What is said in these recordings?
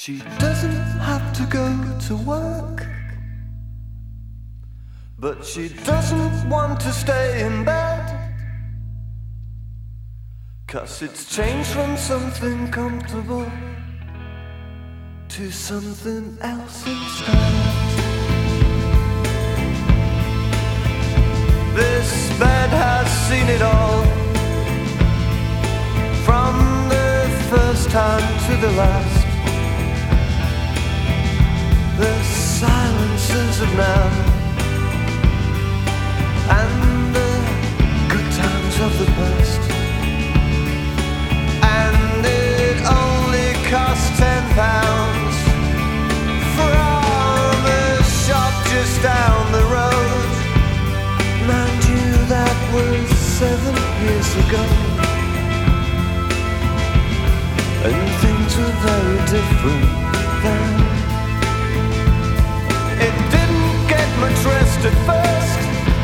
She doesn't have to go to work, but she doesn't want to stay in bed, 'cause it's changed from something comfortable to something else instead. This bed has seen it all, from the first time to the last. The silences of now and the good times of the past. And it only cost £10 from a shop just down the road. Mind you, that was 7 years ago, and things were very different then. It didn't get much rest at first,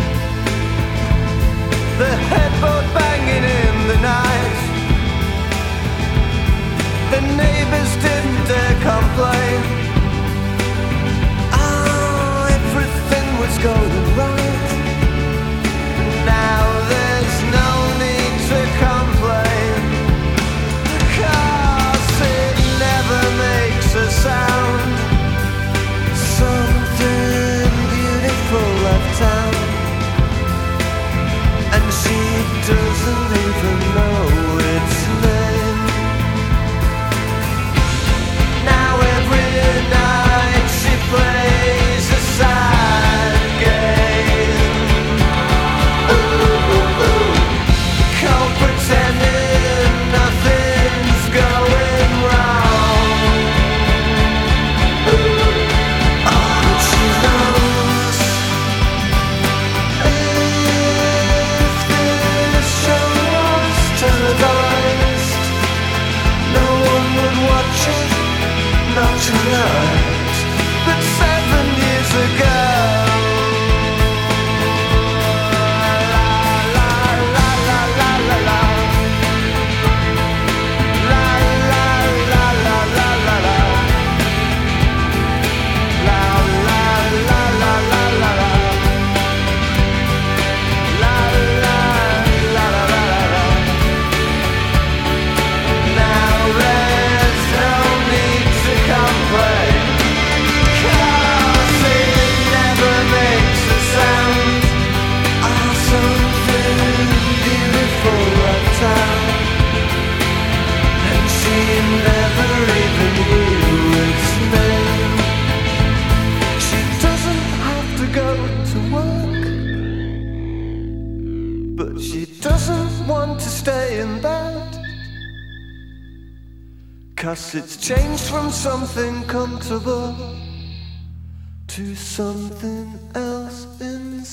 the headboard banging in the night. The neighbors didn't dare complain. Oh, everything was going right. Now there's no need to complain, 'cause it never makes a sound. Something beautiful left town, and she doesn't even know its name. Now every night she plays a sad game. Ooh, ooh, ooh. Cold pretending nothing's going wrong. But she knows if this show was televised, no one would watch it, not tonight, but 7 years ago. La la la la la la. La la la la la la la. La la la la la la la. La la la la la la. Now there's no need to complain, 'cause it never makes a sound. Oh, something beautiful left town, and she never even knew its name. She doesn't have to go to work, but she doesn't want to stay in bed, 'cause it's changed from something comfortable to something else instead.